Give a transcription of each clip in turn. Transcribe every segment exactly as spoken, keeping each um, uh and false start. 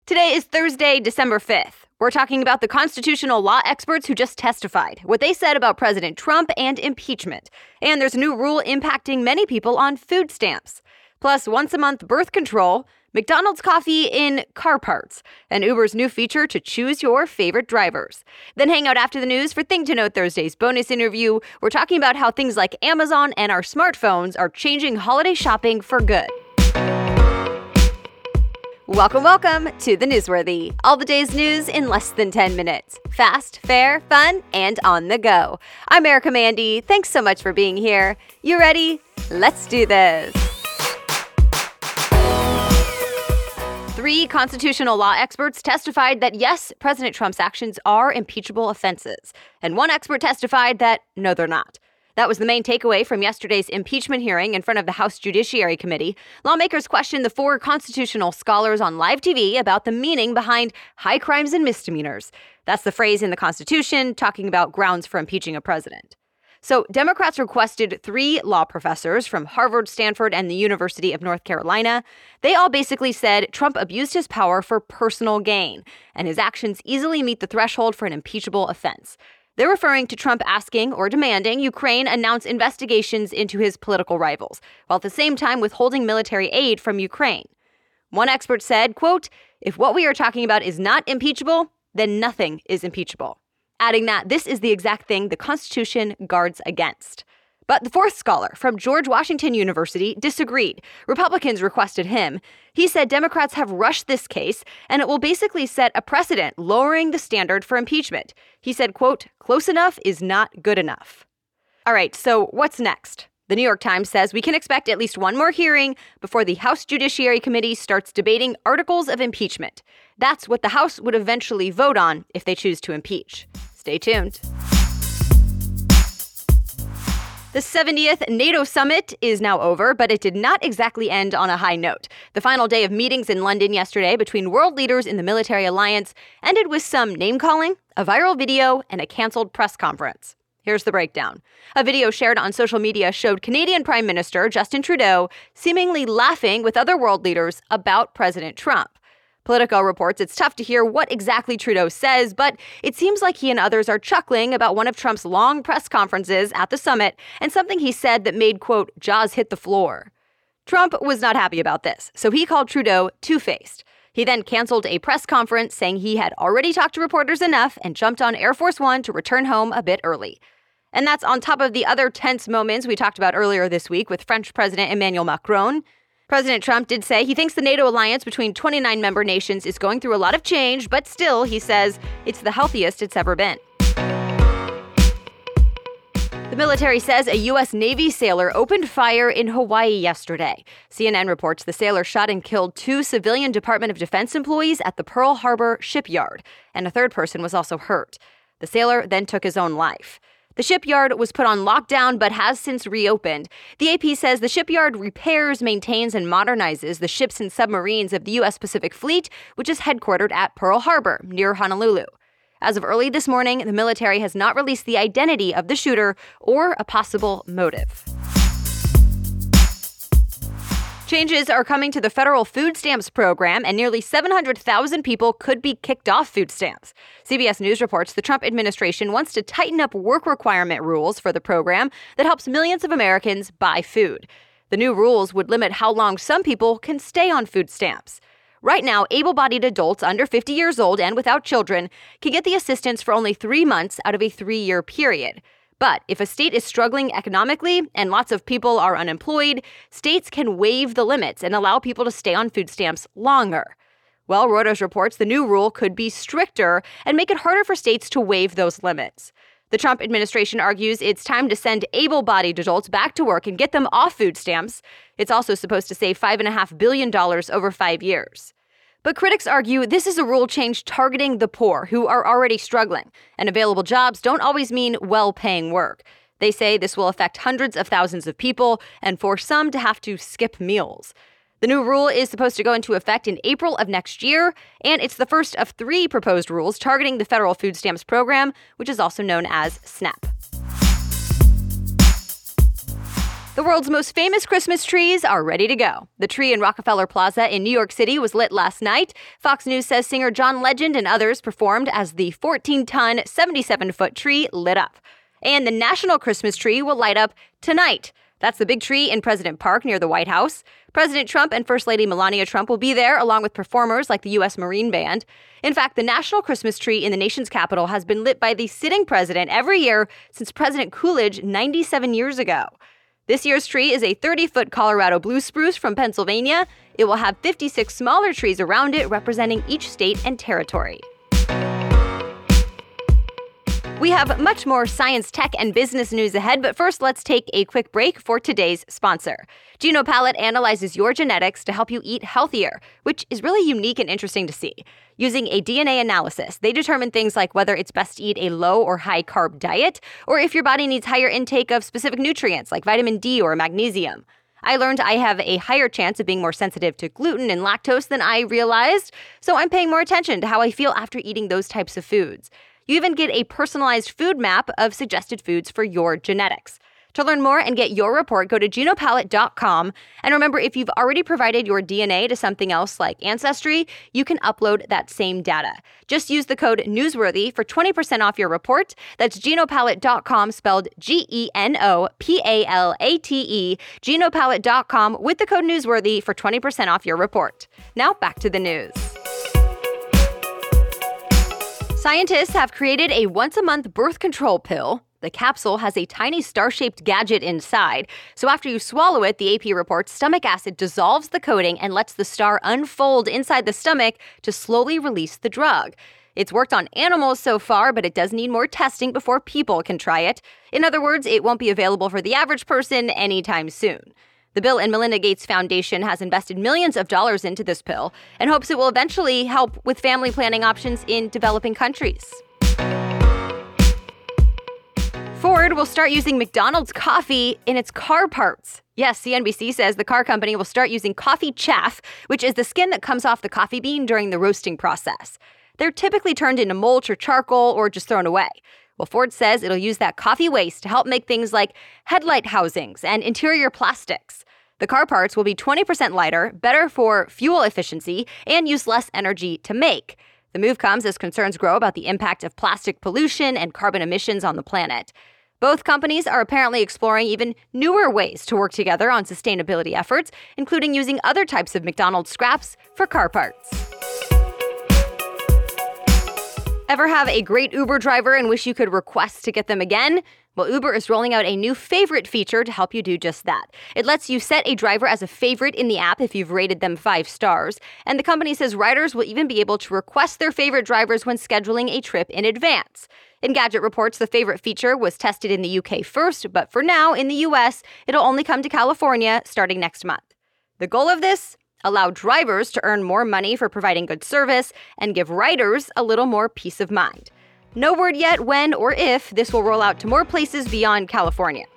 Today is Thursday, December fifth. We're talking about the constitutional law experts who just testified, what they said about President Trump and impeachment. And there's a new rule impacting many people on food stamps. Plus, once-a-month birth control, McDonald's coffee in car parts, and Uber's new feature to choose your favorite drivers. Then hang out after the news for Thing to Note Thursday's bonus interview. We're talking about how things like Amazon and our smartphones are changing holiday shopping for good. Welcome, welcome to The Newsworthy. All the day's news in less than ten minutes. Fast, fair, fun, and on the go. I'm Erica Mandy. Thanks so much for being here. You ready? Let's do this. Three constitutional law experts testified that, yes, President Trump's actions are impeachable offenses. And one expert testified that, no, they're not. That was the main takeaway from yesterday's impeachment hearing in front of the House Judiciary Committee. Lawmakers questioned the four constitutional scholars on live T V about the meaning behind high crimes and misdemeanors. That's the phrase in the Constitution talking about grounds for impeaching a president. So Democrats requested three law professors from Harvard, Stanford, and the University of North Carolina. They all basically said Trump abused his power for personal gain, and his actions easily meet the threshold for an impeachable offense. They're referring to Trump asking or demanding Ukraine announce investigations into his political rivals, while at the same time withholding military aid from Ukraine. One expert said, quote, "If what we are talking about is not impeachable, then nothing is impeachable," adding that this is the exact thing the Constitution guards against. But the fourth scholar from George Washington University disagreed. Republicans requested him. He said Democrats have rushed this case, and it will basically set a precedent, lowering the standard for impeachment. He said, quote, "Close enough is not good enough." All right, so what's next? The New York Times says we can expect at least one more hearing before the House Judiciary Committee starts debating articles of impeachment. That's what the House would eventually vote on if they choose to impeach. Stay tuned. The seventieth NATO summit is now over, but it did not exactly end on a high note. The final day of meetings in London yesterday between world leaders in the military alliance ended with some name-calling, a viral video, and a canceled press conference. Here's the breakdown. A video shared on social media showed Canadian Prime Minister Justin Trudeau seemingly laughing with other world leaders about President Trump. Politico reports it's tough to hear what exactly Trudeau says, but it seems like he and others are chuckling about one of Trump's long press conferences at the summit and something he said that made, quote, jaws hit the floor. Trump was not happy about this, so he called Trudeau two-faced. He then canceled a press conference saying he had already talked to reporters enough and jumped on Air Force One to return home a bit early. And that's on top of the other tense moments we talked about earlier this week with French President Emmanuel Macron. President Trump did say he thinks the NATO alliance between twenty-nine member nations is going through a lot of change, but still, he says, it's the healthiest it's ever been. The military says a U S Navy sailor opened fire in Hawaii yesterday. C N N reports the sailor shot and killed two civilian Department of Defense employees at the Pearl Harbor shipyard, and a third person was also hurt. The sailor then took his own life. The shipyard was put on lockdown but has since reopened. The A P says the shipyard repairs, maintains, and modernizes the ships and submarines of the U S Pacific Fleet, which is headquartered at Pearl Harbor, near Honolulu. As of early this morning, the military has not released the identity of the shooter or a possible motive. Changes are coming to the federal food stamps program, and nearly seven hundred thousand people could be kicked off food stamps. C B S News reports the Trump administration wants to tighten up work requirement rules for the program that helps millions of Americans buy food. The new rules would limit how long some people can stay on food stamps. Right now, able-bodied adults under fifty years old and without children can get the assistance for only three months out of a three-year period. But if a state is struggling economically and lots of people are unemployed, states can waive the limits and allow people to stay on food stamps longer. Well, Reuters reports the new rule could be stricter and make it harder for states to waive those limits. The Trump administration argues it's time to send able-bodied adults back to work and get them off food stamps. It's also supposed to save five point five billion dollars over five years. But critics argue this is a rule change targeting the poor, who are already struggling, and available jobs don't always mean well-paying work. They say this will affect hundreds of thousands of people and force some to have to skip meals. The new rule is supposed to go into effect in April of next year, and it's the first of three proposed rules targeting the federal food stamps program, which is also known as SNAP. The world's most famous Christmas trees are ready to go. The tree in Rockefeller Plaza in New York City was lit last night. Fox News says singer John Legend and others performed as the fourteen-ton, seventy-seven-foot tree lit up. And the National Christmas Tree will light up tonight. That's the big tree in President Park near the White House. President Trump and First Lady Melania Trump will be there, along with performers like the U S Marine Band. In fact, the National Christmas Tree in the nation's capital has been lit by the sitting president every year since President Coolidge ninety-seven years ago. This year's tree is a thirty-foot Colorado blue spruce from Pennsylvania. It will have fifty-six smaller trees around it, representing each state and territory. We have much more science, tech, and business news ahead, but first let's take a quick break for today's sponsor. GenoPalette analyzes your genetics to help you eat healthier, which is really unique and interesting to see. Using a D N A analysis, they determine things like whether it's best to eat a low or high carb diet, or if your body needs higher intake of specific nutrients like vitamin D or magnesium. I learned I have a higher chance of being more sensitive to gluten and lactose than I realized, so I'm paying more attention to how I feel after eating those types of foods. You even get a personalized food map of suggested foods for your genetics. To learn more and get your report, go to Genopalette dot com. And remember, if you've already provided your D N A to something else like Ancestry, you can upload that same data. Just use the code Newsworthy for twenty percent off your report. That's Genopalette dot com, spelled G E N O P A L A T E, Genopalette dot com with the code Newsworthy for twenty percent off your report. Now back to the news. Scientists have created a once-a-month birth control pill. The capsule has a tiny star-shaped gadget inside, so after you swallow it, the A P reports stomach acid dissolves the coating and lets the star unfold inside the stomach to slowly release the drug. It's worked on animals so far, but it does need more testing before people can try it. In other words, it won't be available for the average person anytime soon. The Bill and Melinda Gates Foundation has invested millions of dollars into this pill and hopes it will eventually help with family planning options in developing countries. Ford will start using McDonald's coffee in its car parts. Yes, C N B C says the car company will start using coffee chaff, which is the skin that comes off the coffee bean during the roasting process. They're typically turned into mulch or charcoal or just thrown away. Well, Ford says it'll use that coffee waste to help make things like headlight housings and interior plastics. The car parts will be twenty percent lighter, better for fuel efficiency, and use less energy to make. The move comes as concerns grow about the impact of plastic pollution and carbon emissions on the planet. Both companies are apparently exploring even newer ways to work together on sustainability efforts, including using other types of McDonald's scraps for car parts. Ever have a great Uber driver and wish you could request to get them again? Well, Uber is rolling out a new favorite feature to help you do just that. It lets you set a driver as a favorite in the app if you've rated them five stars. And the company says riders will even be able to request their favorite drivers when scheduling a trip in advance. Engadget reports the favorite feature was tested in the U K first, but for now, in the U S, it'll only come to California starting next month. The goal of this? Allow drivers to earn more money for providing good service and give riders a little more peace of mind. No word yet when or if this will roll out to more places beyond California.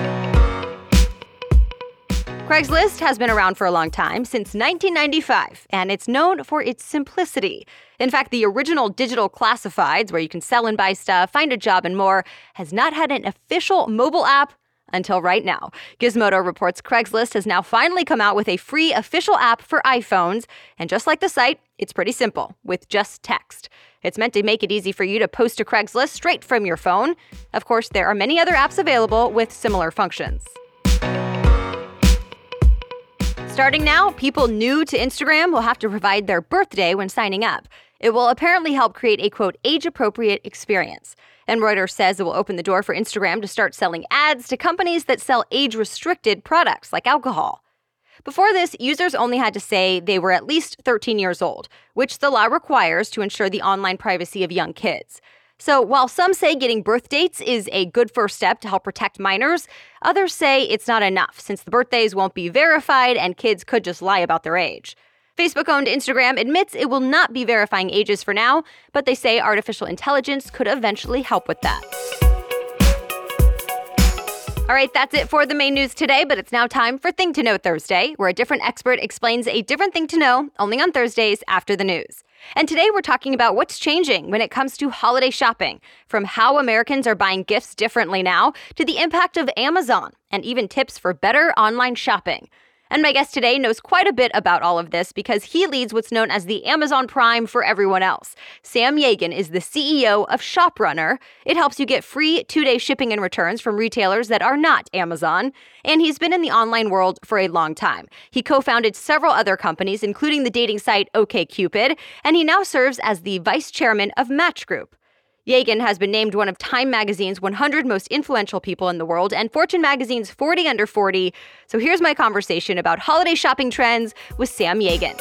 Craigslist has been around for a long time, since nineteen ninety-five, and it's known for its simplicity. In fact, the original digital classifieds, where you can sell and buy stuff, find a job, and more, has not had an official mobile app until right now. Gizmodo reports Craigslist has now finally come out with a free official app for iPhones, and just like the site, it's pretty simple, with just text. It's meant to make it easy for you to post to Craigslist straight from your phone. Of course, there are many other apps available with similar functions. Starting now, people new to Instagram will have to provide their birthday when signing up. It will apparently help create a, quote, age-appropriate experience. And Reuters says it will open the door for Instagram to start selling ads to companies that sell age-restricted products like alcohol. Before this, users only had to say they were at least thirteen years old, which the law requires to ensure the online privacy of young kids. So while some say getting birth dates is a good first step to help protect minors, others say it's not enough since the birthdays won't be verified and kids could just lie about their age. Facebook-owned Instagram admits it will not be verifying ages for now, but they say artificial intelligence could eventually help with that. All right, that's it for the main news today, but it's now time for Thing to Know Thursday, where a different expert explains a different thing to know only on Thursdays after the news. And today we're talking about what's changing when it comes to holiday shopping, from how Americans are buying gifts differently now to the impact of Amazon, and even tips for better online shopping. And my guest today knows quite a bit about all of this because he leads what's known as the Amazon Prime for everyone else. Sam Yagan is the C E O of ShopRunner. It helps you get free two-day shipping and returns from retailers that are not Amazon. And he's been in the online world for a long time. He co-founded several other companies, including the dating site OkCupid, and he now serves as the vice chairman of Match Group. Yagan has been named one of Time Magazine's one hundred most influential people in the world and Fortune Magazine's forty under forty. So here's my conversation about holiday shopping trends with Sam Yagan.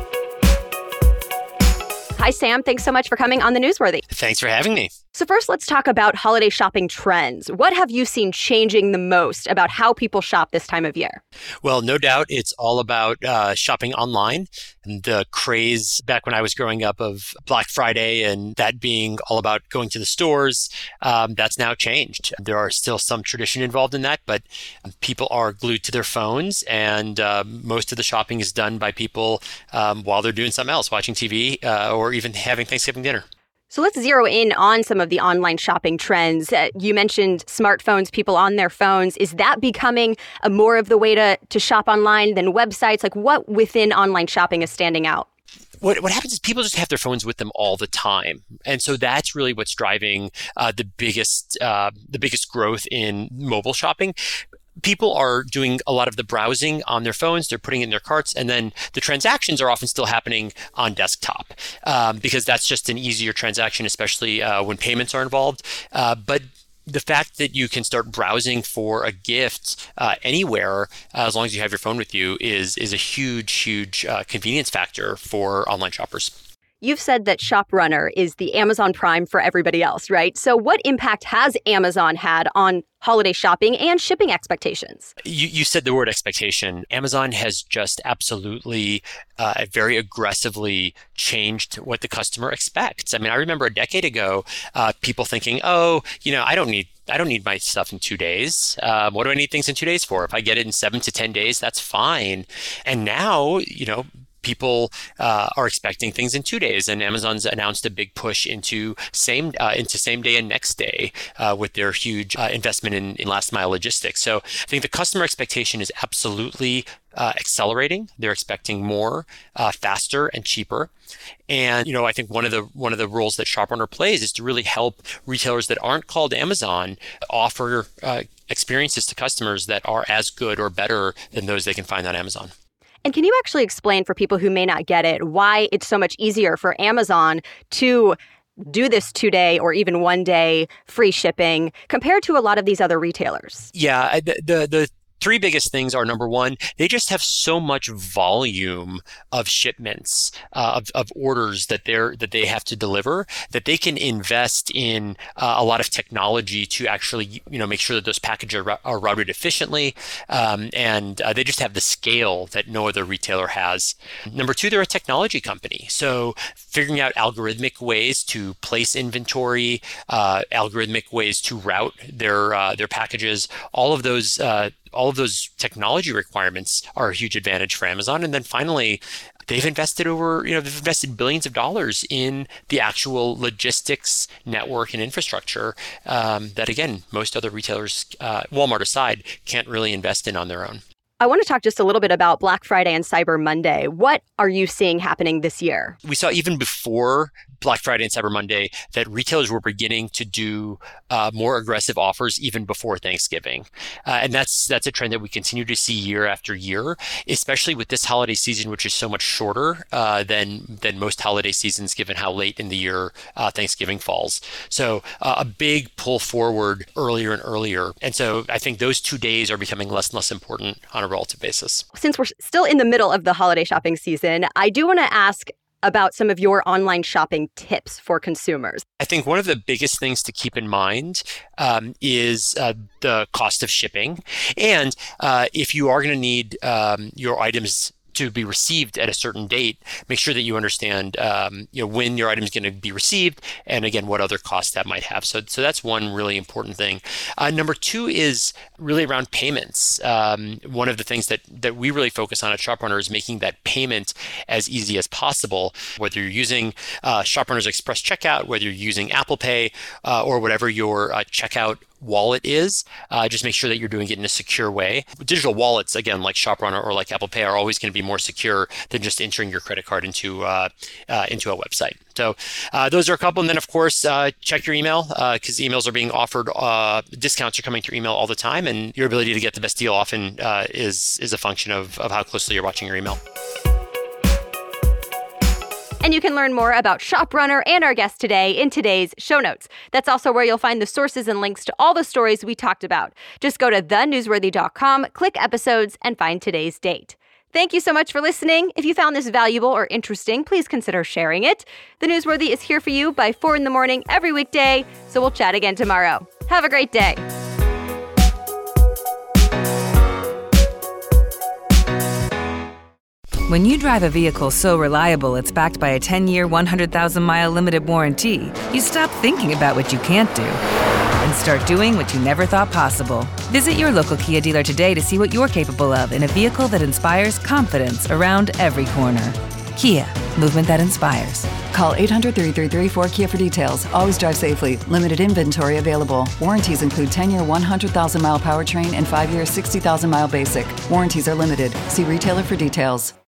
Hi, Sam. Thanks so much for coming on The Newsworthy. Thanks for having me. So first, let's talk about holiday shopping trends. What have you seen changing the most about how people shop this time of year? Well, no doubt it's all about uh, shopping online. And the craze back when I was growing up of Black Friday and that being all about going to the stores, um, that's now changed. There are still some tradition involved in that, but people are glued to their phones, and uh, most of the shopping is done by people um, while they're doing something else, watching T V uh, or even having Thanksgiving dinner. So let's zero in on some of the online shopping trends. Uh, you mentioned smartphones, people on their phones. Is that becoming a more of the way to, to shop online than websites? Like, what within online shopping is standing out? What what happens is people just have their phones with them all the time, and so that's really what's driving uh, the biggest uh, the biggest growth in mobile shopping. People are doing a lot of the browsing on their phones. They're putting it in their carts, and then the transactions are often still happening on desktop um, because that's just an easier transaction, especially uh, when payments are involved. Uh, but the fact that you can start browsing for a gift uh, anywhere, uh, as long as you have your phone with you, is is a huge, huge uh, convenience factor for online shoppers. You've said that ShopRunner is the Amazon Prime for everybody else, right? So what impact has Amazon had on holiday shopping and shipping expectations? You, you said the word expectation. Amazon has just absolutely uh, very aggressively changed what the customer expects. I mean, I remember a decade ago, uh, people thinking, oh, you know, I don't need I don't need my stuff in two days. Um, what do I need things in two days for? If I get it in seven to ten days, that's fine. And now, you know, people uh, are expecting things in two days, and Amazon's announced a big push into same uh, into same day and next day uh, with their huge uh, investment in, in last mile logistics. So I think the customer expectation is absolutely uh, accelerating. They're expecting more, uh, faster, and cheaper. And you know, I think one of the one of the roles that ShopRunner plays is to really help retailers that aren't called Amazon offer uh, experiences to customers that are as good or better than those they can find on Amazon. And can you actually explain for people who may not get it why it's so much easier for Amazon to do this two-day or even one-day free shipping compared to a lot of these other retailers? Yeah, the the, the three biggest things are, number one, they just have so much volume of shipments, uh, of, of orders that they're that they have to deliver, that they can invest in uh, a lot of technology to actually, you know, make sure that those packages are, are routed efficiently, um, and uh, they just have the scale that no other retailer has. Number two, they're a technology company, so figuring out algorithmic ways to place inventory, uh, algorithmic ways to route their uh, their packages, all of those. Uh, All of those technology requirements are a huge advantage for Amazon. And then finally, they've invested over, you know, they've invested billions of dollars in the actual logistics network and infrastructure um, that, again, most other retailers, uh, Walmart aside, can't really invest in on their own. I want to talk just a little bit about Black Friday and Cyber Monday. What are you seeing happening this year? We saw even before Black Friday and Cyber Monday that retailers were beginning to do uh, more aggressive offers even before Thanksgiving. Uh, and that's that's a trend that we continue to see year after year, especially with this holiday season, which is so much shorter uh, than, than most holiday seasons, given how late in the year uh, Thanksgiving falls. So uh, a big pull forward earlier and earlier. And so I think those two days are becoming less and less important on a relative basis. Since we're still in the middle of the holiday shopping season, I do want to ask about some of your online shopping tips for consumers. I think one of the biggest things to keep in mind um, is uh, the cost of shipping. And uh, if you are going to need um, your items to be received at a certain date, make sure that you understand, um, you know, when your item is going to be received, and again, what other costs that might have. So, so that's one really important thing. Uh, number two is really around payments. Um, one of the things that that we really focus on at ShopRunner is making that payment as easy as possible. Whether you're using uh, ShopRunner's Express Checkout, whether you're using Apple Pay, uh, or whatever your uh, checkout wallet is, uh, just make sure that you're doing it in a secure way. Digital wallets, again, like ShopRunner or like Apple Pay, are always going to be more secure than just entering your credit card into uh, uh, into a website. So uh, those are a couple. And then, of course, uh, check your email, because uh, emails are being offered. Uh, discounts are coming through email all the time, and your ability to get the best deal often uh, is is a function of, of how closely you're watching your email. And you can learn more about ShopRunner and our guest today in today's show notes. That's also where you'll find the sources and links to all the stories we talked about. Just go to the newsworthy dot com, click episodes, and find today's date. Thank you so much for listening. If you found this valuable or interesting, please consider sharing it. The Newsworthy is here for you by four in the morning every weekday, so we'll chat again tomorrow. Have a great day. When you drive a vehicle so reliable it's backed by a ten-year, one hundred thousand mile limited warranty, you stop thinking about what you can't do and start doing what you never thought possible. Visit your local Kia dealer today to see what you're capable of in a vehicle that inspires confidence around every corner. Kia, movement that inspires. Call eight hundred, three three three, four Kia for details. Always drive safely. Limited inventory available. Warranties include ten-year, one hundred thousand mile powertrain and five-year, sixty thousand mile basic. Warranties are limited. See retailer for details.